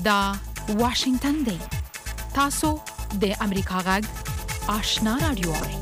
دا واشنگتن دی. تاسو د امریکا غږ آشنا رادیو اورئ.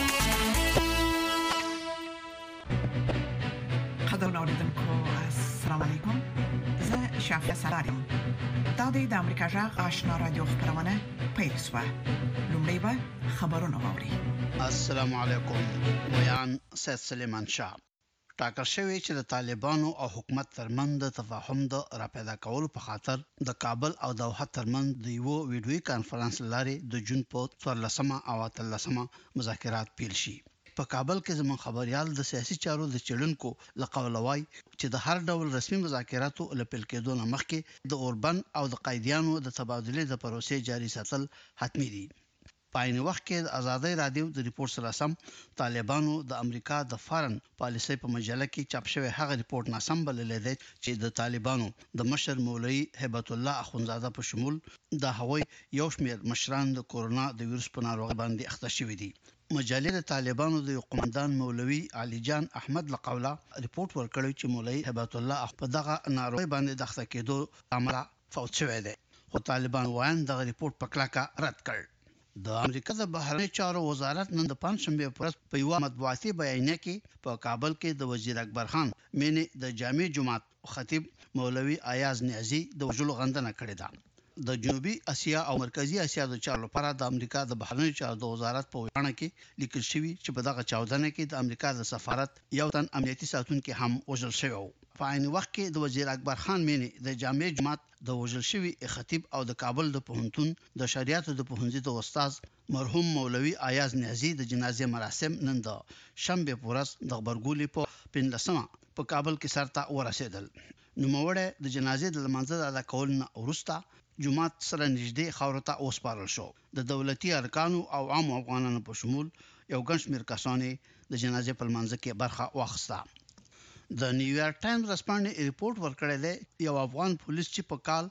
قدرمن اوریدونکو السلام علیکم. زه شافیا سلام. دا د امریکا غږ آشنا رادیو خبرونه پیل شوه. لومړی به خبرونه واوري. السلام علیکم. ویان سید سلیمان شاه ټاکل شوی چې د طالبانو او حکومت ترمنځ د تفاهم د راپیدا کولو په خاطر د کابل او دوحه ترمنځ د یو ویډیوي کانفرنس لاري د جون په 14 او 13 مذاکرات پیل شي. په کابل کې زموږ خبريال د سیاسي چارو د چلونکو لقولوي چې د هر ډول رسمي مذاکراتو لپاره کېدو نه مخکې د اوربن او د قایدیانو د تبادله د پروسې جاري ساتل حتمي دي. په عین وخت کې د آزادۍ رادیو د ریپورت سره سم طالبانو د امریکا د فارن پالیسۍ په مجله کې چاپ شوی هغه ریپورت ناسم بللی دی چې د طالبانو د مشر مولوي هیبت الله اخونزاده په شمول د هوای یو شمېر مشران د کورونا د وایرس په ناروغي باندې اخته شوي دي. مجله د طالبانو د قومندان مولوي علي جان احمد لقوله ریپورت ورکړی چې مولوي هیبت الله په دغه ناروغي باندې د اخته کېدو عمل فوت شوی دی. خو طالبان وایي دغه ریپورت په کلکه رد کړ. د امریکا د بهرنی چارو وزارت نن د پنځشنبه پر ورځ په یو مطبوعاتي بیانیه کې په کابل کې د وزیر اکبر خان مینه د جامع جماعت خطیب مولوي ایاز نیازی د وژلو غندنه کړې ده. د جنوبي اسیا او مرکزی اسیا د چارو لپاره د امریکا د بهرنی چارو د وزارت په وینا کې لیکل شوی چې په دغه چاودنه کې د امریکا د سفارت یو تن امنیتي ساتونکو هم وژل شوی و. په عین وخت کې د وزیر اکبر خان مینه د جامع جماعت د وژل شوی خطیب او د کابل د پوهنتون د شریعت د پوهنځي د استاد مرحوم مولوي ایاز نیازی د جنازې مراسم نن د شنبه پورس د خبرګولې په 15 په کابل کې سرته ورسېدل. نوموړی د جنازې د لمانځه ادا کول نه وروسته جماعت سره نږدې خاورو ته وسپارل شو. د دولتي ارکانو او عام افغانانو په شمول یو ګڼ شمېر کسان د جنازې په لمانځه کې برخه واخیسته. د نیویارک ټایمز رسپانې ریپورت ورکړی دی یو افغان پولیس چې په کال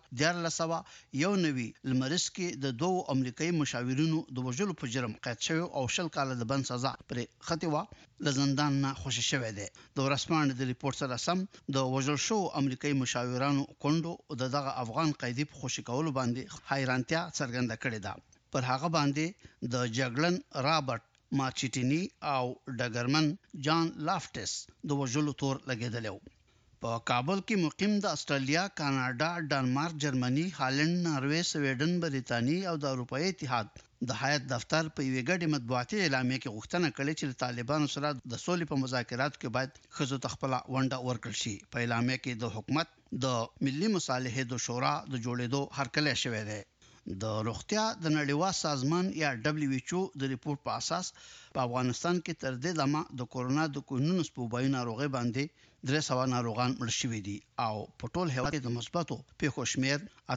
1491 لمریز کې د دوه امریکایي مشاورینو د وژلو په جرم قید شوی او 10 کال د بند سزا پرې خطي و له زندان نه خوشی شوی دی. د رسپانې د ریپورت سره سم د وژل شو امریکایي مشاورانو کندو دغه افغان قیدی په خوشی کولو باندې حیرانتیا څرګنده کړې ده. پر هغه باندې د جګړن رابرټ مارچټینی او ډګرمن جان لافټس د وژلو تور لګیدلو. په کابل کې مقیم د استرالیا، کاناډا، ډنمارک، جرمني، هالند، ناروې، سویډن، بریتانیا او د اروپאי اتحاد د هیئت دفتر په یوه ګډه مطبوعاتي اعلامیه کې غوښتنه کړې چې طالبانو سره د سولې په مذاکراتو کې باید ښځو ته خپله ونډه ورکړل شي. په اعلامیه کې د حکومت د ملي مصالحې د شورا د جوړېدو هرکلی شوی دی. د روغتیا د نړیوال سازمان یا WHO د ریپورت په اساس په افغانستان کې تر دې دمه د کورونا د 19 سپوږمۍ ناروغي باندې 300 ناروغان مړ شوي دي او په ټول هیواد کې د مثبتو پیښو شمیر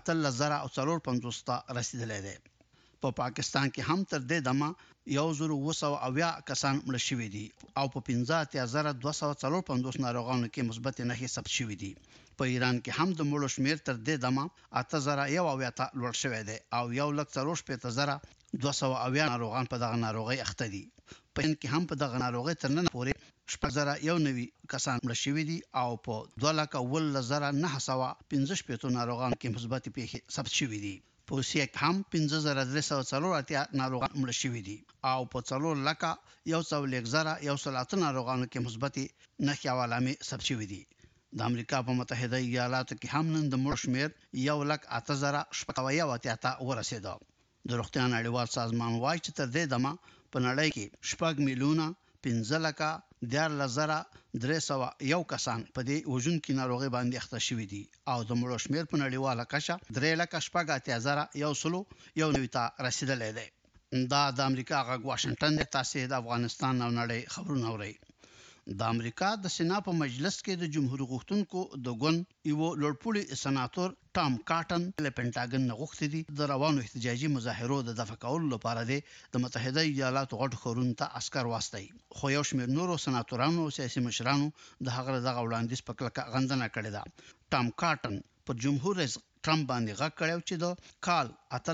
8350 ته رسیدلی دی. په پاکستان کې هم تر دې دمه 1900 کسان مړ شوي دي او په 15250 ناروغانو کې مثبت نښې ثبت شوي دي. په ایران کې هم د مړو شمیر تر دې دمه 8001 ته لوړ شوی دی او 1,42,200 ناروغان په دغه ناروغي اخته دي. په ان کې هم په دغه ناروغي تر نن پورې 6091 کسان مړ شوي دي او په 2,1915 ناروغان کې مثبت پیښې ثبت شوي دي. په روسیه کې هم 5340 ناروغان مړ شوي دي او په 4,101,130 ناروغانو کې مثبت نښې او علامې ثبت شوي دي. د امریکا په متحده ایالاتو کې هم نن د مړو شمیر 1,08,771 ته ورسېده. د روغتیا نړیوال سازمان وايي چې تر دې دمه په نړۍ کې 6,15,13,301 کسان په دې وژونکي ناروغي باندې اخته شوي دي او د مړو شمیر په نړیواله کچه 3,08,191 ته رسیدلی دی. دا د امریکا غږ واشنگټن د تاسې د افغانستان او نړۍ خبرونه اورئ. د امریکا د سنا په مجلس کې د جمهوریت غوښتونکو د ګوند یو لوړپوړي سناتور ټام کاټن له پینټاګن غوښتي دي د روانو احتجاجي مظاهرو د دفع کولو لپاره د متحده ایالاتو غټ خورونو ته عسكر واستي. خو یو شمېر نورو سناتورانو او سیاسي مشرانو د هغه دغه وړاندیز په کلکه غندنه کړې ده. ټام کاټن پر جمهور رئیس ټرمپ باندې غږ کړو چې د کال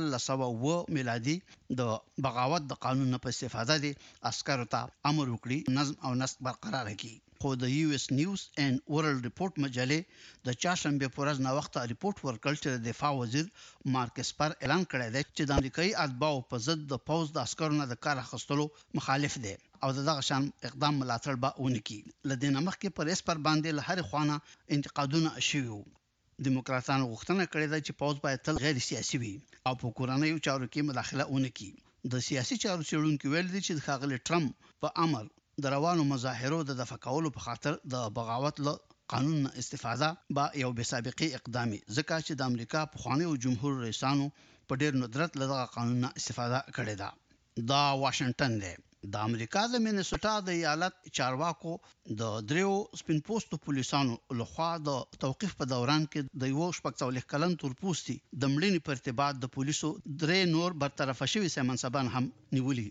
1809 میلادي د بغاوت د قانون په استفاده دي عسکرو ته امر وکړي نظم او نسق برقرار کړي خو د یو اس نیوز اینڈ ورلد ریپورت مجلې د چاشنبه پر ورځ نو وخت ریپورت ورکړ چې د دفاع وزیر مارک اسپر اعلان کړی دی چې د امریکایي اتباعو په ضد د پوز د عسکرو نه د کار اخیستلو مخالف دی او دغه شان اقدام ملاتړ به ونکړي لدې مخکې پر اسپر باندې له هر خوانه انتقادونه شوي دیموکراتانو غوښتنه کړې ده چې پوز باید تل غیر سیاسي وي او په کورنیو چارو کې مداخله ونکړي د سیاسي چارو څېړونکو ویل دي چې ښاغلي ټرمپ په امر د روانو مظاهرو د دفع کولو په خاطر د بغاوت له قانون استفاده با یو بے سابقه اقدامي ځکه چې د امریکا په خوانیو جمهور رئیسانو په ډېر ندرت له قانون استفاده کړې ده دا واشنگټن دی د امریکا د مینیسوټا د ایالت چارواکو د دریو سپین پوستو پولیسانو لخوا د توقيف په دوران کې د یو شپږ کلن تورپوستي د مړینې په ارتباط د پولیسو درې نور برطرف شوي سیمنسبان هم نیولي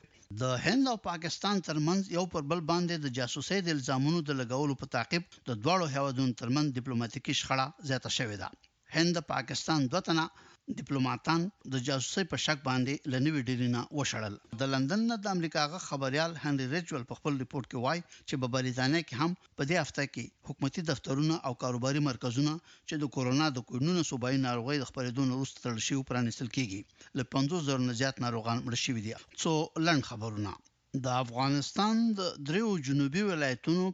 د هند او پاکستان ترمنځ یو پر بل باندې د جاسوسۍ د الزامونو د لګولو په تعقیب د دواړو هیوادونو ترمنځ ډیپلوماټیکي شخړه زیاته شوې ده هند پاکستان دوتنه ډیپلوماټان د جاسوسۍ په شک باندې لنوي ډیرینا وشړل د لندن نه د امریکا غ خبريال هنري ریچول په خپل ریپورت کې وایي چې په بریتانیا کې هم په دې هفته کې حکومتي دفترونه او کاروباري مرکزونه چې د کورونا د کوډونو صوبایي ناروغي د خبرېدو وروسته تړل شوي پرانیستل کیږي له 50,000 نه زیات ناروغان مړ شوي دي څو لنډ خبرونه د افغانستان د دریو جنوبي ولایتونو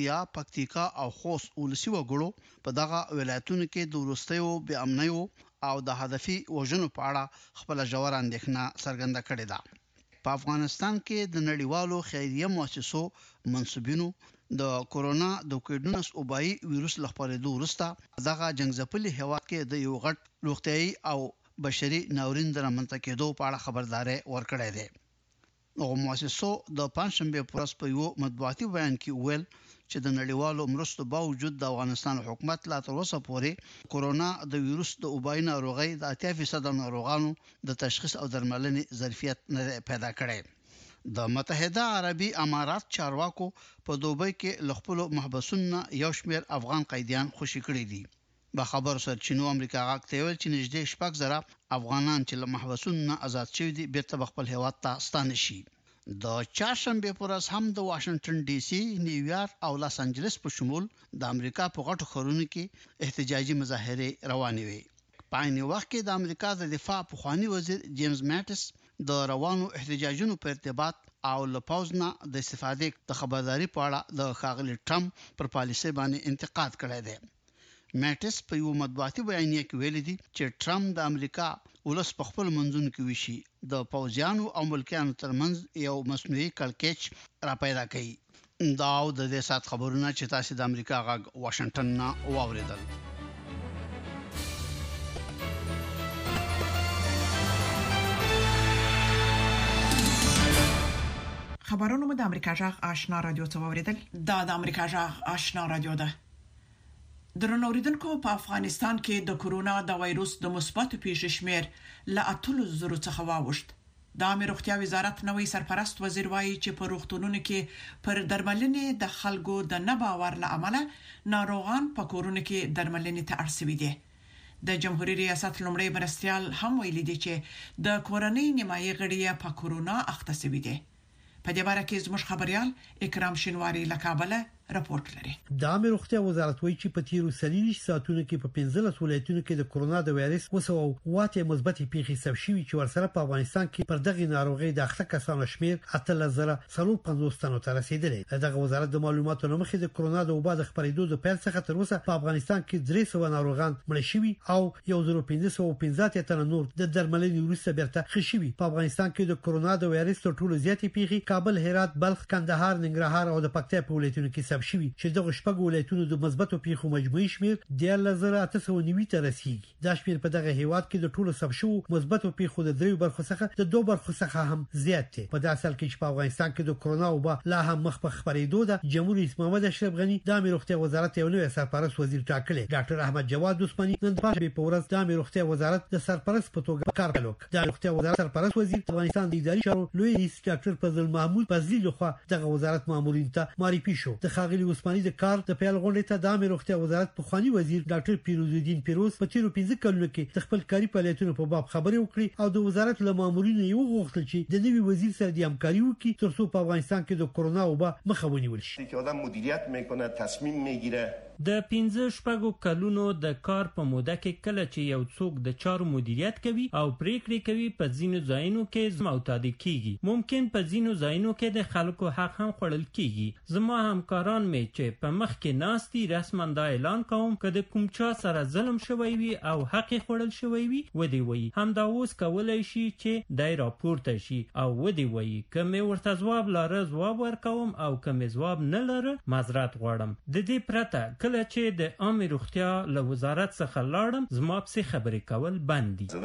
پکتیکا او خوست ولسی وګړو په دغه ولایتونو کې د ورستیو بې امنیو او د هدفي وژنو په اړه خپل ژور اندېښنه څرګنده کړې ده په افغانستان کې د نړیوالو خیریه مؤسسو منسوبینو د کورونا د کوډونس اوبای وایروس لخپارېدو وروسته دغه جنگځپلي هیواد کې د یو غټ روغتيایي او بشري ناورین د رامنځته کېدو په اړه خبرداري ورکړې ده او مؤسسو د پنځشنبه پر ورځ په یو مطبوعاتي بیان کې ویل چې د نړیوالو مرستو باوجود د افغانستان حکومت لا تر اوسه پورې کورونا د وایروس د اوبای ناروغي د 80% ناروغانو د تشخیص او درملنې ظرفیت نه پیدا کړي د متحده عربي امارات چارواکو په دوبۍ کې لخپلو محبسونو یو شمېر افغان قیدیان خوشی کړي دي با خبر سرچینو امریکا غاکته ویل چې نږدې 6,000 افغانان چې له محبسونو آزاد شوي دي بیرته خپل هیواد ته ستانه شي د چاشنبه پر ورځ هم د واشنگټن ډي سي نیویارک او لاس انجلس په شمول د امریکا په غټو ښارونو کې احتجاجي مظاهره روانې وي په عین وخت کې د امریکا د دفاع پخوانی وزیر جیمز ماټس د روانو احتجاجونو په ارتباط او لپاوزنا د استفادې د خبرداري په اړه د ښاغلي ټرمپ پر پالیسي باندې انتقاد کړی دی ماټس په یو مطبوعاتي بیانیه کې ویلي دي چې ټرمپ د امریکا ولس په خپل منځونو کې وشي د پوځیانو او ملکیانو ترمنځ یو مصنوعي کړکېچ را پیدا کړي دا د دې سات خبرونه چې تاسو د امریکا غږ واشنگټن نه واوریدل خبرونه مو د امریکا جغ آشنا رادیو څخه واوریدل دا د امریکا جغ آشنا رادیو ده درنو اوریدونکو په افغانستان کې د کورونا د وایروس د مثبت پیښو شمیر له 8,000 څخه واوښت د امیر روغتیا وزارت نوې سرپرست وزیر وایي چې په روغتونونو کې پر درملنې د خلکو د نه باور له امله ناروغان په کورونو کې درملنې ته اړ دي د جمهوریت ریاست لومړی مرستيال هم ویلي دي چې د کورنۍ نیمایي غړي په کورونا اخته شوي دي په دې اړه کې زموږ خبريال اکرام شینواری له کابل راپورټ لري د امیر روغتیا وزارت وایي چې په تیرو 30 ساعتونو کې په 15 ولایتونو کې د کورونا د وایرس واته مثبت پیښې ثبت شوي چې ورسره په افغانستان کې پر دغه ناروغي د اخته کسانو شمیر 8,350 تنو ته رسیدلی دغه وزارت د معلوماتو لمخې د کورونا د وبا د خبرېدو د پیل څخه تر اوسه په افغانستان کې 300 ناروغان مړ شوي او 1515 تنه نور د درملنې وروسته بیرته ښه شوي په افغانستان کې د کورونا د وایرس تر ټولو زیاتې پیښې کابل هرات بلخ کندهار ننګرهار او د پکتیا په ولایتونو کې شوي چې دغه شپږ ولایتونو د مثبتو پیښو مجموعي شمیر 1,890 ته رسیدي دا شمیر په دغه هیواد کې د ټولو ثبت شوو مثبتو پیښو د 3 برخو څخه د 2 برخو څخه هم زیات دي په داسې حال کې چې په افغانستان کې د کورونا وبا لا هم مخ په خبرېدو ده جمهور رئیس محمد اشرف غنی د امیر روغتیا وزارت یو نوی سرپرست وزیر ټاکلی ډاکټر احمد جواد عثماني نن په ورځ د امیر روغتیا وزارت د سرپرست په توګه کار وکړ د روغتیا وزارت سرپرست وزیر افغانستان د اداري چارو لوی رئیس ډاکټر فضل محمود فضلی لخوا دغه وزارت مامورین ته معرفي شو د خاغلی عثماني د کار د پیل غونډې ته د عامه روغتیا وزارت پخوانی وزیر ډاکټر پیروزالدین پیروز په تیرو 15 کلونو کې د خپل کاري فعالیتونو په باب خبرې وکړي او د وزارت له مامورینو یو غوښتل چې د نوي وزیر سره د همکاري وکړي ترڅو په افغانستان کې د کرونا وبا مخه ونیول شي. که آدم مدیریت میکنه، تصمیم میگیره. د 15 کلونو د کار په موده کې کله چې یو څوک د چارو مدیریت کوي او پریکړې کوي په ځینو ځایونو کې معتاد کیږي. ممکن په ځینو ځایونو کې د خلکو حق هم خوړل کیږي. زما همکاران می چې په مخ کې ناستي رسما دا اعلان کوم که د کوم چا سره ظلم شوی وي او حق خوړل شوی وي ودی وي هم دا اوس کولای شي چې دای راپورته شي او ودی وي که مې ورته ځواب لاره ځواب ورکوم او که مې ځواب نه لاره معذرت غواړم. د دې پرته کله چې د عامه روغتیا له وزارت څخه لاړم زما په خبرې کول بند دي.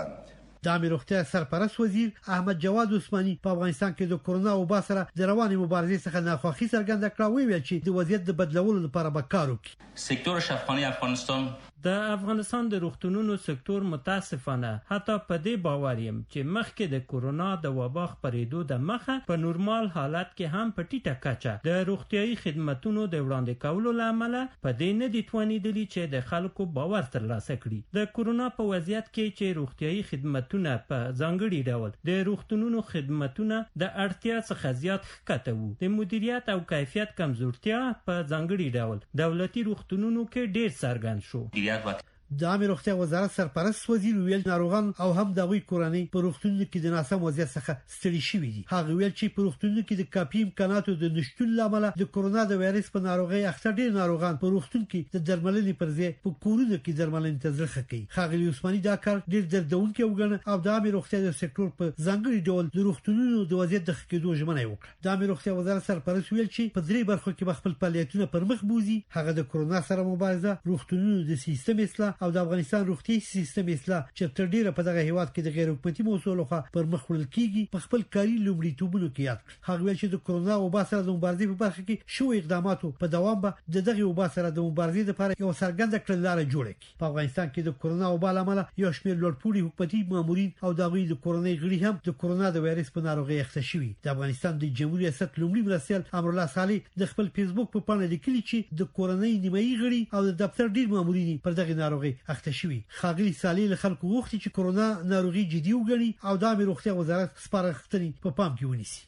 د عامه روغتیا سرپرست وزیر احمد جواد عثماني په افغانستان کې د کرونا وبا سره د رواني مبارزې څخه ناخوښي څرګنده کړه ویل چې د وضعیت د بدلولو لپاره به کار وکړي. سکتور شفاخانه افغانستان د افغانستان د روغتونونو سکتور متاسفانه حتی په دې باور یم چې مخکې د کرونا د وبا خپرېدو د مخه په نورمال حالت کې هم په ټیټه کچه د روغتيایي خدماتو د وړاندې کولو لامل په دې نه دي توانیدلی چې د خلکو باور ترلاسه کړي. د کرونا په وضعیت کې چې روغتيایي خدماتونه په ځانګړي ډول د روغتونونو خدماتونه د اړتیا څخه زیات ښکته وو. د مدیریت او کیفیت کمزورتیا په ځانګړي ډول دولتي روغتونونو کې ډېر څرګند شو. د عامه روغتیا وزارت سرپرست وزیر ویل ناروغان او هم دغوی کورنۍ په روغتونونو کې د ناسم وضعیت څخه ستړي شوي دي. هغه ویل چې په روغتونونو کې د کافي امکاناتو د نشټون لامل د کرونا د وایرس په ناروغي اخته ډېر ناروغان په روغتون کې د درملنې پر ځای په کورونو کې درملنې ته ځخه کوي. خاغلی عثماني دا کار ډېر دردونکي وګڼه او د عامه روغتیا د سکتور په ځانګړي ډول د روغتونونو د وضعیت د ښه کېدو ژمنه وکړه. د عامه روغتیا وزارت سرپرست ویل چې په درې برخو کې خپل فعالیتونه پر مخ بوزي. هغه د کرونا سره مبارزه، روغتونونو د سیستم اصلاح او د افغانستان روغتي سیستم اصلاح چې تر ډیره په دغه هیواد کې د غیر حکومتي موضوع لخوا پر مخ وړل کیږي په خپل کاري لومړیتوبونو کې یاد کړ. هغه ویل چې د کرونا وبا سره د مبارزې په برخه کې شو اقداماتو په دوام به دغه وبا سره د مبارزې لپاره یو څرګنده کړنلاره جوړه کړي. په افغانستان کې د کرونا وبا لامل یو شمېر لوړپوړي حکومتي مامورین او دغوی د کورونۍ غړي هم د کرونا د وایرس په ناروغي اخته شوي. د افغانستان د جمهوریت ریاست لومړي مرستیال امرالله صالح د خپل فیسبوک په پاڼه لیکلي چې د کورونۍ نیمایي غړي او د دفتر ډیر مامورین پر دغه ناروغي اخته شوي. خاغلی صالح له خلکو غوښتي چې کرونا ناروغي جدي وګڼي او د عامه روغتیا وزارت سپارښتنې په پام کې ونیسي.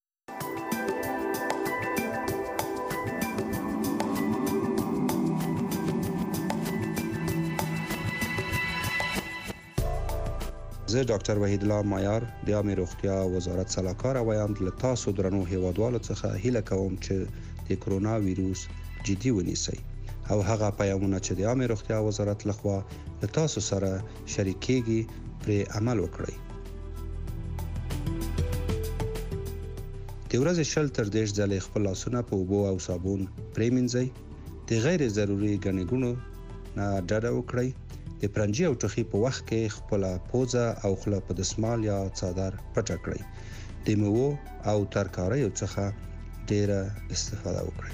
زه ډاکټر وحید الله مایار د عامه روغتیا وزارت سلاکار وایاند له تاسو درنو هیوادوالو څخه هیله کوم چې د کرونا وایروس جدي ونیسئ او هغه پیغامونه چې د عامه روغتیا وزارت لخوا له تاسو سره شریکېږي پر عمل وکړئ. د ورځې 20 تر 30 ځلې خپل لاسونه په اوبو او صابون پرېمنځئ. د غیر ضروري ګڼې ګوڼو نه ډډه وکړئ. د پرنجي او ټوخي په وخت کې خپل پوزه او خوله په دسمال یا څادر پټه کړئ. د میوو او ترکاریو څخه ډیره استفاده وکړئ.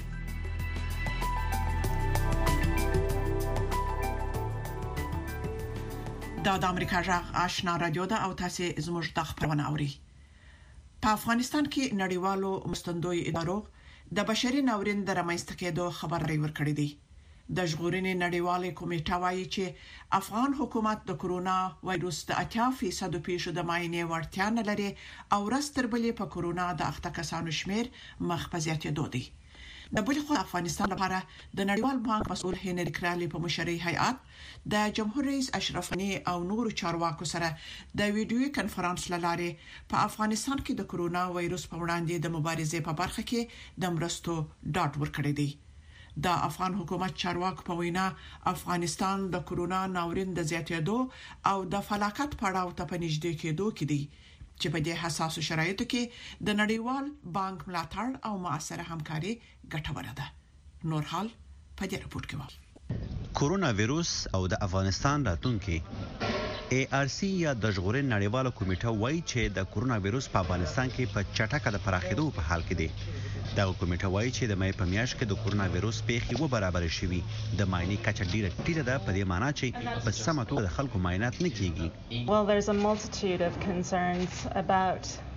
دا د امریکا جغ آشنا رادیو ده او تاسو زموږ د خبرونه اوري. په افغانستان کې نړیوالو مستندوی ادارو د بشري ناورین د رامنځته کېدو خبرې ورکړې دي. د ژغورنې نړیوالې کمیټه وايي چې افغان حکومت د کرونا وایروس د 80% پیښو د معاینې وړتیا نه لري او راستربلې په کرونا د اخته کسانو شمیر مخ په زیاتېدو دي. د بل خو افغانستان لپاره د نړیوال بانک مسؤل هنري کرالي په مشرۍ هیئات د جمهور رئیس اشرف غنی او نور چارواکو سره د ویډیو کانفرنس لاره په افغانستان کې د کرونا وایروس په وړاندې د مبارزې په برخه کې د مرستو ډاډ ورکړی دی. د افغان حکومت چارواکو په وینا افغانستان د کرونا ناورین د زیاتېدو او د فلاکت پړاو ته پنځډې کېدو کې دی چې په دې حساسو شرایطو کې د نړیوال بانک ملاتړ او مؤثره همکاري ګټوره ده. نور حال په دې رپورت کې و. کرونا وایروس او د افغانستان راتلونکي ARC یا د ژغورنې نړیواله کمیټه وایي چې د کرونا وایروس په افغانستان کې په چټکه د پراخېدو په حال کې دی. دا کمیټه وایي چې د مې په میاشت کې د کرونا وایروس پیښې و برابر شوي. د معاینې کچه ډیره ټیټه ده په دې معنی چې په سمه توګه د خلکو معاینات نه کیږي. Well, there's a multitude of concerns about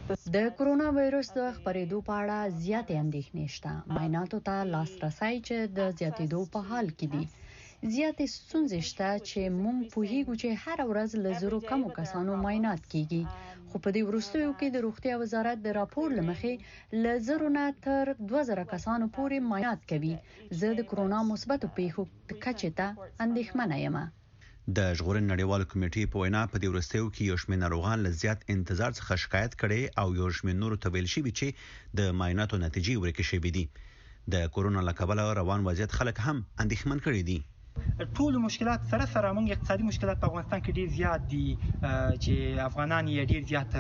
د کرونا وایروس د خپرېدو په اړه زیاتې اندېښنې شته. معایناتو ته لاسرسي چې د زیاتېدو په حال کې دي. زیاتې ستونزې شته چې موږ پوهیږو چې هر ورځ له زرو کمو کسانو معاینات کیږي. خو په دې وروستیو کې د روغتیا وزارت د راپور لمخې له زرو نه تر 2000 کسانو پورې معاینات کوي. زه د کرونا مثبتو پیښو کچې ته اندېښمنه یم. د ژغورنې نړیوال کمیټې په وینا په دې وروستیو کې یو شمېر ناروغان له زیات انتظار څخه شکایت کړي او یو شمېر نور ته ویل شوی چې د معایناتو نتیجې ورکې شوې دي. د کرونا له کبله روان وضعیت خلک هم اندېښمن کړي دي. ټول مشکلات سره موږ اقتصادي مشکلات په افغانستان کې ډیر زیات دي چې افغانان یې ډیر زیات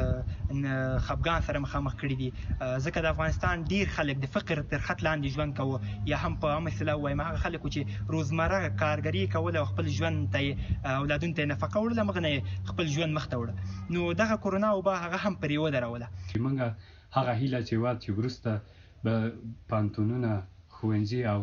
خپګان سره مخامخ کړي دي. ځکه د افغانستان ډیر خلک د فقر تر خط لاندې ژوند کوي یا هم په عامه اصطلاح وایم هغه خلک چې روزمره کارګري کوله او خپل ژوند ته اولادونو ته نفقه وړله مغنه خپل ژوند مخ ته وړه. نو دغه کرونا وبا هغه هم پرې ودروله. موږ هغه هیله چې چې ورسته به پانتونونه خوندزي او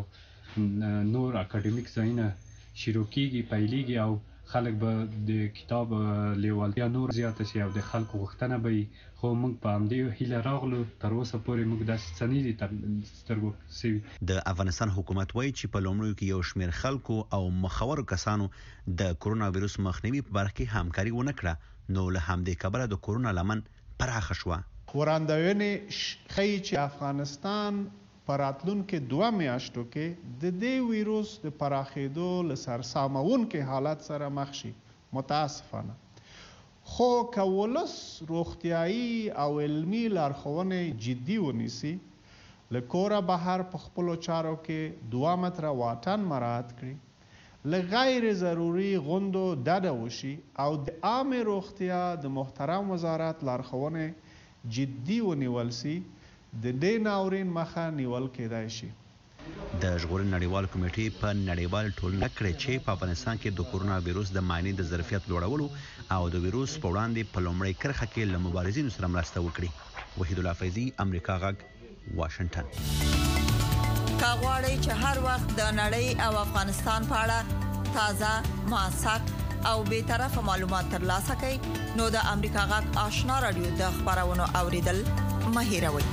نور اکاډمیک ځایونه شروع کیږي پیلېږي او خلک به د کتاب لیوالتیا نور زیاته شي او د خلکو غوښتنه به خو موږ په همدې هیله راغلو. تر اوسه پورې موږ داسې څه نه دي سترګو سوي. د افغانستان حکومت وایي چې په لومړیو کې یو شمېر خلکو او مخورو کسانو د کرونا وایروس مخنیوي په برخه کې همکاري ونه کړه، نو له همدې کبله د کرونا لمن پراخه شوه. وړاندوینې ښیي چې افغانستان په راتلونکو 2 میاشتو کې د دې ویروس د پراخېدو له سرسامونکو حالت سره مخ شي. متاسفانه خو که ولس روغتیایي او علمي لارښوونې جدي ونیسي، له کوره بهر په خپلو چارو کې 2 متره واټن مراعات کړي، له غیر ضروري غونډو ډډه وشي او د عامه روغتیا د محترم وزارت لارښوونې جدي ونیول سي، د دې ناورین مخه نیول کېدای شي. د ژغورنې نړیوال کمیټې په نړیوال ټولنه کړې چې په افغانستان کې د کرونا وایروس د معاینې د ظرفیت لوړولو او د وایروس په وړاندې په لومړۍ کرښه کې له مبارزینو سره مرسته وکړي. وحید الله فیضی، امریکا غږ، واشنگټن. کا غواړئ چې هر وخت د نړۍ او افغانستان په اړه تازه، موثق او به طرفه معلومات ترلاسه کړئ، نو د امریکا غږ آشنا رادیو د خبرونو اوریدل مه هېروئ.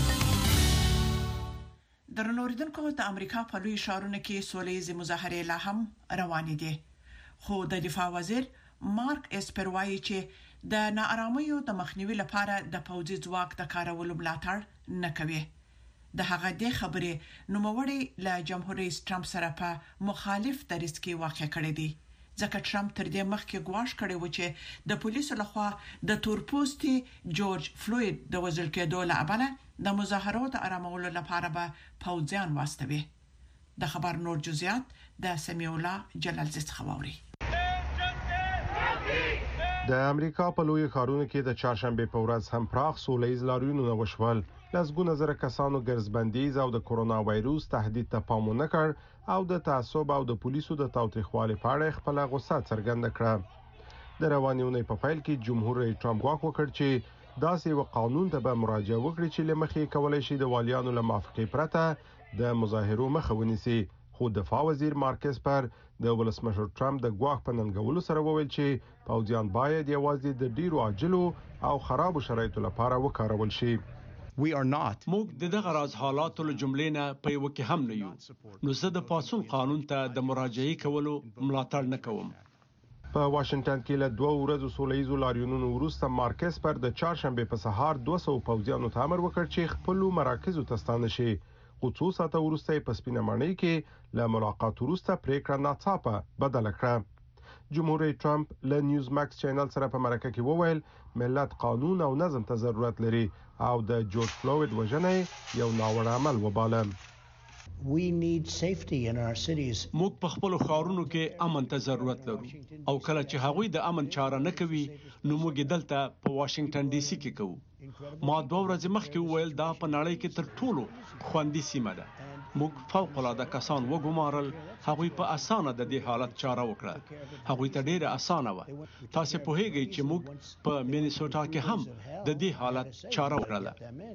درنوریدونکو، د امریکا په لوی ښارونو کې سولېزي مظاهرې لا هم روانې دي، خو د دفاع وزیر مارک اسپر وايي چې د ناارامیو د مخنیوي لپاره د پوځي ځواک د کارولو ملاتړ نه کوي. د هغه د خبرې نوموړی له جمهور رئیس ټرمپ سره په مخالف دریځ کې واقع کړی دی، ځکه ټرمپ تر دې مخکې ګواښ کړی و چې د پولیسو لخوا د تورپوستي جورج فلوید د وژل کېدو له امله د مظاهرو د آرامولو لپاره به پوځیان واستوي. د خبر نور جزئیات د سمیع الله جلالزی څخه واوري. د امریکا په لوی ښارونو کې د چهارشنبه په ورځ هم پراخ سولهییز لاریونونه وشول. لسګونه زره کسانو ګرځبندیز او د کرونا وایروس تهدید ته پام نه کړ او د تعصب او د پولیسو د تاوتریخوالي په اړه خپل غوسه څرګنده کړه. د روانې اونۍ په پیل کې جمهور رئیس ټرمپ ګواښ وکړ چې داسې یو قانون ته به مراجعه وکړي چې لمخې کولای شي د والیانو له موافقې پرته د مظاهرو مخه ونیسي. خو دفاع وزیر مارکس پر د ولسمشر ټرمپ د ګواښ په ننګولو سره وویل چې پوځیان باید یوازې د ډیرو عاجلو او خرابو شرایطو لپاره وکارول شي. موږ دغه راز حالاتو له جملې نه په یو کې هم نه یو، نو زه د پاسون قانون ته د مراجعه کولو ملاتړ نه کوم. په واشنگټن کې له 2 ورځو سولهییزو لاریونونو وروسته مارکس پر د چهارشنبه په سهار 200 پوځیانو ته امر وکړ چې خپل مراکزو ته ستانه شي. خو څو ساعته وروسته په سپینه ماڼۍ کې له ملاقات وروسته پریکړه ناڅاپه بدله کړه. جمهور رئیس ټرمپ له نیوز ماکس چینل سره په مرکه کې وویل ملت قانون او نظم ته ضرورت لري او د جورج فلوید وژنه یو ناوړه عمل وباله. موږ په خپل ښارونو کې امن ته ضرورت لرو او کله چې هغوی د امن چاره نه کوي نو موږ دلته په واشنگټن ډي سي کې کوو. ما 2 ورځې مخکې وویل دا په نړۍ کې تر ټولو خوندي سیمه ده. موږ فوق العاده کسان وګمارل، هغوی په اسانه د دې حالت چاره وکړه. هغوی ته ډیره اسانه و. تاسو په هیګي چې موږ په مینیسوټا کې هم د دې حالت چاره وکړه.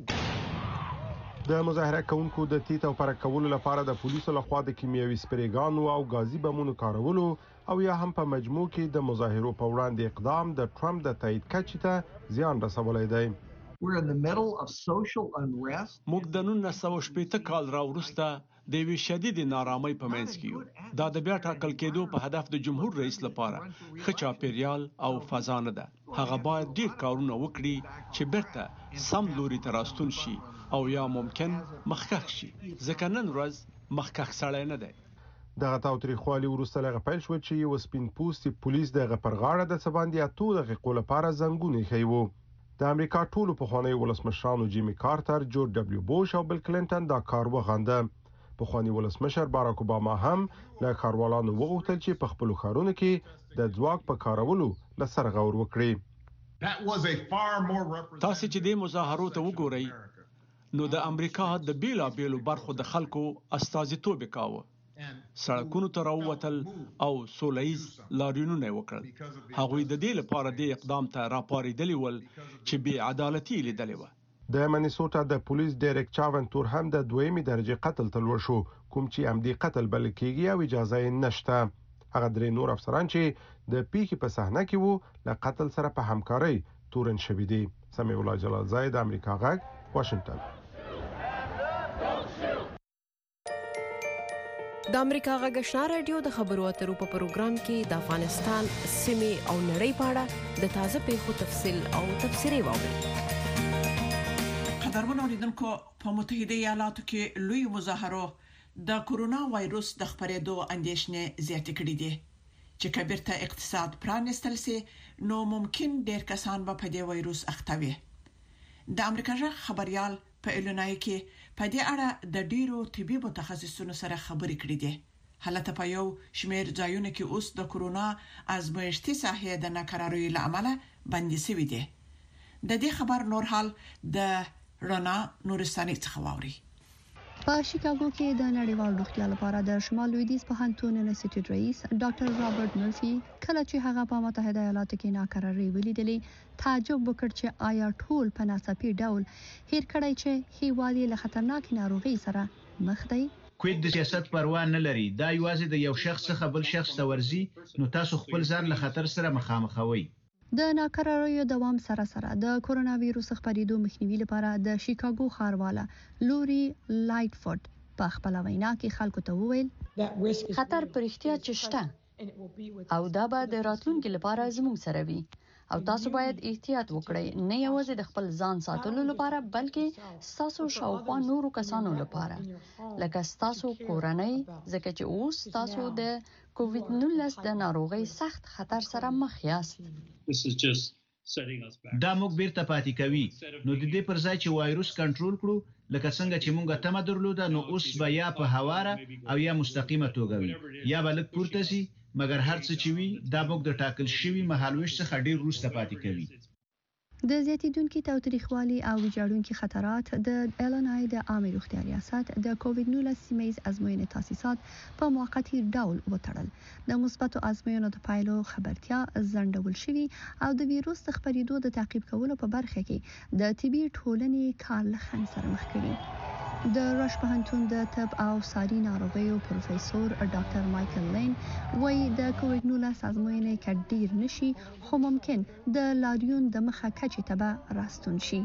د مظاهره کوونکو د تیت او پر کولو لپاره د پولیسو لخوا د کیمیاوي سپریګانو او غازي بمونو کارولو او یا هم په مجموع کې د مظاهرو په وړاندې اقدام د ټرمپ د تایید کچې ته زیان رسولی دی. موږ د 1980 کال راوروسته د یوې شدید نارامۍ په منځ کې یو. دا د بیا ټاکل کېدو په هدف د جمهور رئیس لپاره ښه چاپیریال او فضا نه ده. هغه باید ډیر کارونه وکړي چې بیرته سم لوري ته راستون شي او یا ممکن مخکښ شي، ځکه نن ورځ مخکښ سړی نه دی. دغه تاوتریخوالي وروسته لږ پیل شو چې یو سپین پوستي پولیس دغه پر غاړه د سباندې 8 دقیقو لپاره زنګونه ایښی و. د امریکا ټولو پخواني ولسمشرانو جیمی کارټر، جورج ډبلیو بوش او بل کلینټن دا کار وغنده. پخواني ولسمشر باراک اوباما هم له کاروالانو وغوښتل چې په خپل ښارونو کې د ځواک په کارولو لسر غور وکړي. تاسو چې د مظاهرو ته وګورئ نو د امریکا د بیلابیلو برخو د خلکو استازیتوب کاوه. سړکونو ته راووتل او سولهییز لاریونونه وکړل. هغوی د دې لپاره د اقدام ته راپارېدلي ول چې بې عدالتي لیدلې وه. د منیسوټا د پولیس ډایرک چاونتور هم د 2مې درجه قتل ته لوړ شو، کوم چې عمدي قتل بلل کېږي او اجازه یې نشته. هغه درې نور افسران چې د پیښې په صحنه کې وو له قتل سره په همکارۍ تورن شوي دي. سمیع الله جلالزای، د امریکا غږ، واشنگټن. د امریکا غږ آشنا رادیو د خبرو اترو په پروګرام کې د افغانستان سیمې او نړۍ په اړه د تازه پیښو تفصیل او تبصرې واورئ. قدرمن اوریدونکو، په متحده ایالاتو کې لوی مظاهرو د کورونا وایروس د خپرېدو اندېښنې زیاتې کړې دي چې کبیرته اقتصاد پرانستل سي نو ممکن ډېر کسان به په دې وایروس اخته وي. د امریکا غږ خبريال په ایلینای کې په دې اړه د ډیرو طبي متخصصینو سره خبرې کړې دي. حالت په یو شمېر ځایونو کې اوس د کورونا ازمایښتي ساحې د ناکرارۍ لامل بندي شوې دي. د دې خبر نور حال د رڼا نورستاني څخه واوري. په شیکاګو کې د نړیوال روغتیا لپاره د شمال لویدیځ پوهنتون انسټیټیوټ رئیس ډاکټر رابرټ مرفي کله چې هغه په متحده ایالاتو کې ناکرارۍ ولیدلې، تعجب وکړ چې آیا ټول په ناڅاپي ډول هیر کړی چې هیواد له خطرناک ناروغي سره مخ دی. کوید د سیاست پروا نه لري. دا یوازې د یو شخص څخه بل شخص ته ورځي، نو تاسو خپل ځان له خطر سره مخامخوي. د ناکراریو دوام سره سره د کورونا وایروس خپرېدو مخنیوي لپاره د شیکاګو ښارواله لوري لایټفورد په خپل وینا کې خلکو ته وویل خطر پرختیا چشته او دا به د راتلونکي لپاره زموږ سره وي او تاسو باید احتیاط وکړئ، نه یوازې د خپل ځان ساتلو لپاره بلکې تاسو شاوخوا نورو کسانو لپاره لکه تاسو کورنۍ، ځکه چې اوس تاسو د کووید-19 د ناروغۍ سخت خطر سره مخ یاست. دا موږ بیرته پاتې کوي. نو د دې پر ځای چې وایروس کنټرول کړو لکه څنګه چې موږ تمه درلوده، نو اوس به یا په هواره او یا مستقیمه توګه وي یا به لږ پورته شي، مګر هر څه چې وي دا موږ د ټاکل شوي مهالويش څخه ډیر وروسته پاتې کوي. د زیاتیدونکو تاوتریخوالي او ویجاړونکو خطرات د ایلینای د عامه روغتیا ریاست د کووید-19 سیمه‌ییز ازموینې تاسیسات په موقتی ډول وتړل. د مثبتو ازموینو د پایلو خبرتیا ځنډول شوې او د ویروس د خپرېدو د تعقیب کولو په برخه کې د طبي ټولنې کار له خنډ سره مخ کړي. د رش پوهنتون د طب او ساري ناروغیو پروفیسور ډاکټر مایکل لین وايي د کووید-19 ازموینې کډیر نشي، خو ممکن د لاریون د مخه کچې ته به راستون شي.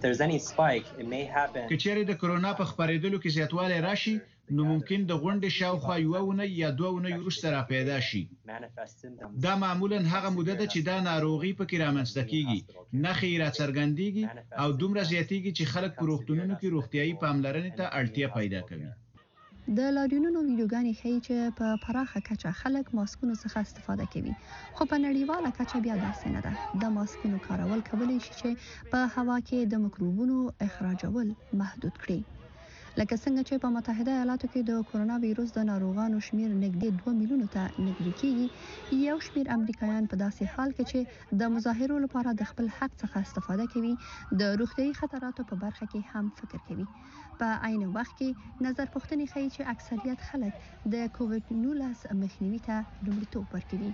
کچېرې د کرونا په خپرېدلو کې زیاتوالی راشي، نو ممکن د غونډې شاوخوا یوه اونۍ یا دوه اونۍ وروسته را پیدا شي. دا معمولا هغه موده ده چې دا ناروغي پکې رامنځته کیږي، نښې را څرګندېږي او دومره زیاتېږي چې خلک په روغتونونو کې روغتیایي پاملرنې ته اړتیا پیدا کوي. د لاریونونو ویډیوګانې ښیي چې په پراخه کچه خلک ماسکونو څخه استفاده کوي، خو په نړیواله کچه بیا داسې نه ده. د ماسکونو کارول کولی شي چې په هوا کې د میکروبونو اخراجول محدود کړي. لکه څنګه چې په متحده ایالاتو کې د کورونا وایروس د ناروغانو شمیر نږدې 2 میلیونو ته نږدې کېږي، یو شمیر امریکایان په داسې حال کې چې د مظاهرو لپاره د خپل حق څخه استفاده کوي د روغتیايي خطراتو په برخه کې هم فکر کوي. په عین وخت کې نظر پوښتنې ښیي چې اکثریت خلک د کووید-19 مخنیوي ته لومړیتوب ورکوي.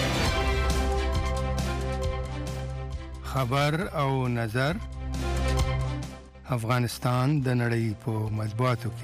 خبر او نظر افغانستان د نړۍ په مطبوعاتو کې.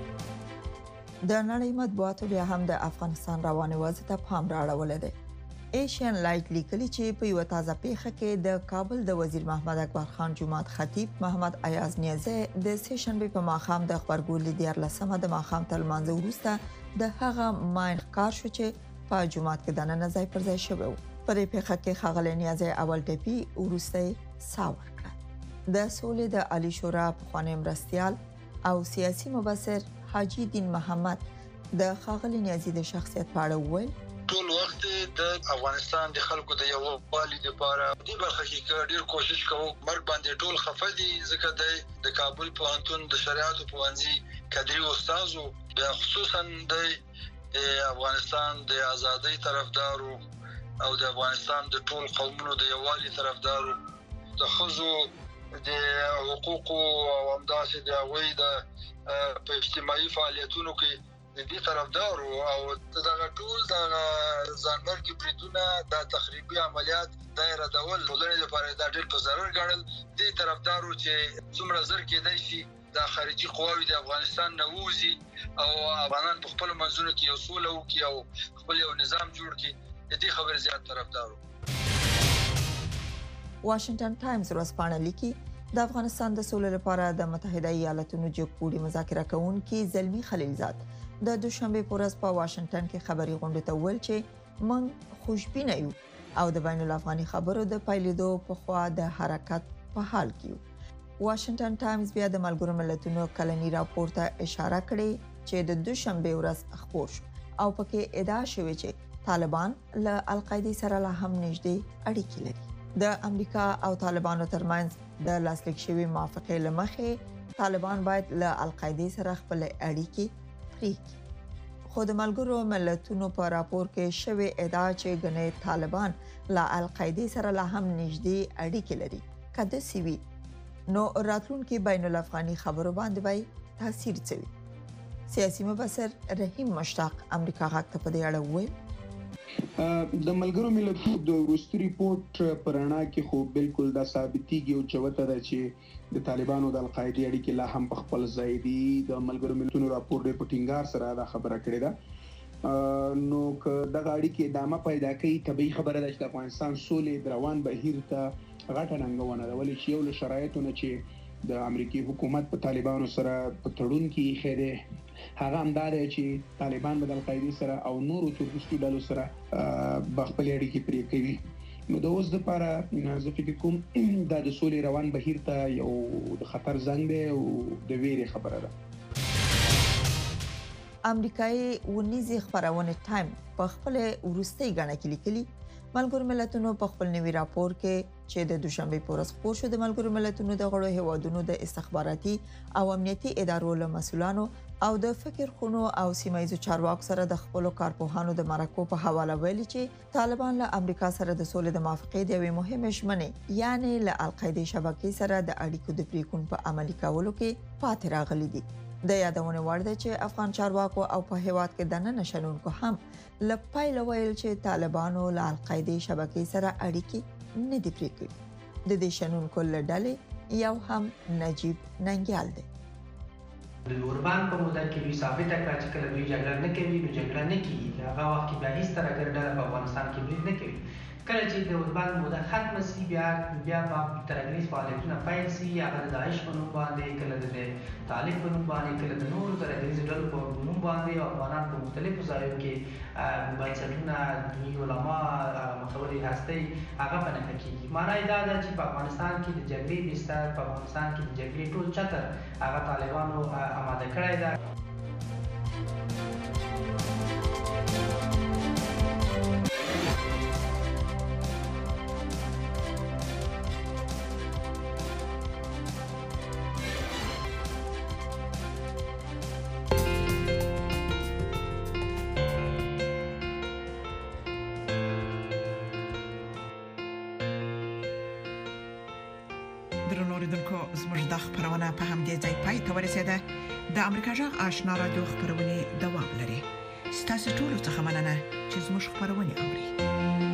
د نړۍ مطبوعاتو بیا هم د افغانستان رواني وضع ته پام راوړل دي. ایشین لایټ لیکلي چې په یو تازه پیښه کې د کابل د وزیر محمد اکبر خان جماعت خطیب محمد ایاز نیازی د سه شنبه په ماښام د خبرګون لیدار لسمه د ماښام تر منځ وروسته د هغه ماین کار شو چې په جماعت کې دننه ځای پر ځای شوی و. په پیښه کې خغل نیازی اول ټپي ورسته ساور کړ. د سولې د علی شورا په خوانې مرستيال او سیاسي مبصر حاجی دین محمد د خغل نیازی د شخصیت په اړه وویل ټول وخت د افغانستان د خلکو د یو والي لپاره د برخه کې ډیر کوشش کوو. مرګ باندې ټول خفه دي ځکه د کابل پوهنتون د شریعت پوهنځي کادري استادو د خصوصا د افغانستان د ازادۍ طرفدارو او د افغانستان د ټول قومونو د یو والي طرفدارو د خزو د حقوقو او همداسې د هغوی د په اجتماعي فعالیتونو کې د دې طرفدارو او دغه ټول د ځانمرګي بریدونه د تخریبي عملیات دایره ډول ټولنې لپاره د ډېر په ضرر ګڼل. دې طرفدارو چې څومره زر کېدای شي د خارجي قواوی د افغانستان نه ووزي او افغانان په خپل منځونو کې یو سوله وکړي او خپل یو نظام جوړ کړي. دې خبر زیات طرفدارو. واشنگټن ټایمز ورځپاڼه لیکي د افغانستان د سولې لپاره د متحده ایالاتونو جګپوړي مذاکره کوونکي زلمی خلیلزاد د دوشنبه په ورځ په واشنگټن کې خبري غونډه ته ویل چې موږ خوشبینه یو او د بین الافغاني خبرو د پایلیدو په خوا د حرکت په حال کې یو. واشنگټن ټایمز بیا د ملګرو ملتونو کلنی راپور ته اشاره کړې چې د دوشنبه ورځ خبر شو او پکې ادعا شوې چې طالبان له القاعده سره لا هم نږدې اړیکې لري. د امریکا او طالبانو ترمنځ د لاسلیک شوی موافقه لمخې طالبان باید له القاعده سره خپل اړیکې خو د ملګرو ملتونو په راپور کې شوی ادعا چې ګنې طالبان لا القاعده سره لا هم نږدې اړیکې لري. کله سیوی نو راتلونکي بین الافغاني خبرو باندې وای تاثیر کوي. سیاسي مبصر رحیم مشتاق امریکا غاک ته په دې اړه وویل د ملګرو ملتونو د وروستي ریپورت پرانا کې خو بالکل دا ثابتېږي او چوته ده چې د طالبانو د القاعده اړیکې لا هم په خپل ځای دي. د ملګرو ملتونو راپور د پټینګار سره دا خبره کړې ده. نو که د اړیکې ادامه پیدا کوي طبيعي خبره ده چې افغانستان سولې روان بهیر ته غټه ننګونه ده. ولې چې یو له شرایطونو چې د امریکای حکومت په طالبانو سره په تړون کې خېده هغه هم دا دی چې طالبان د القاعده سره او نورو تروریستي ډلو سره بخپل اړیکې پرې کوي. نو د اوس لپاره زه فکر کوم دا د سولې روان بهیر ته یو د خطر زنګ دی او د ویرې خبره ده. امریکایي ونیزي خبرونه ټایم په خپل ورستي غاڼه کې لیکلي ملګرو ملتونو په خپل نوي راپور کې چې د دوشنبه په ورځ خبر شو د ملګرو ملتونو د غړو هیوادونو د استخباراتي او امنیتي ادارو له مسولانو او د فکر خونو او سیمایي چارواکو سره د خپل کارپوهانو د مرکو په حواله ویلي چې طالبان له امریکا سره د سولې د موافقې د یوې مهمه شمنې یعنی له القاعده شبکې سره د اړیکو د پریکون په عملي کولو کې پاتې راغلي دي. د یادونه وړ ده چې افغان چارواکو او په هیواد کې د نن شنونکو هم لپایل ویل چې طالبانو له القاعده شبکې سره اړیکې نه دي پرې کړې. د دې شنونکو له ډلې یو هم نجیب ننګیال دی. د اوربان په موده کې دوی ثابته کړه چې کله دوی جګړه نه کوي نو جګړه نه کیږي. هغه وخت کې به هیڅ طرح ګرځنده په افغانستان کې برید نه کوي. کله چې د اوربان موده ختم شي بیا په ترګریز فعالیتونه پیل شي هغه د داعش په نوم باندې کله د طالب په نوم باندې کله د نورو ترګریز ډلو په نوم باندې افغانان په مختلفو ځایونو کې بنسټونه دیني علما مخوري هستي هغه په نخښه کیږي. معنی دا ده چې په افغانستان کې د جګړې بستر په افغانستان کې د جګړې ټول چتر هغه طالبانو آماده کړی ده. درنوریدونکو زموږ د خبرونه په همدې ځای پای ته ورسیده. د امریکا جغ آشنا رادیو خبرونه دوام لري. ستاسو ټول څه مننه چې زموږ خبرونه اوري.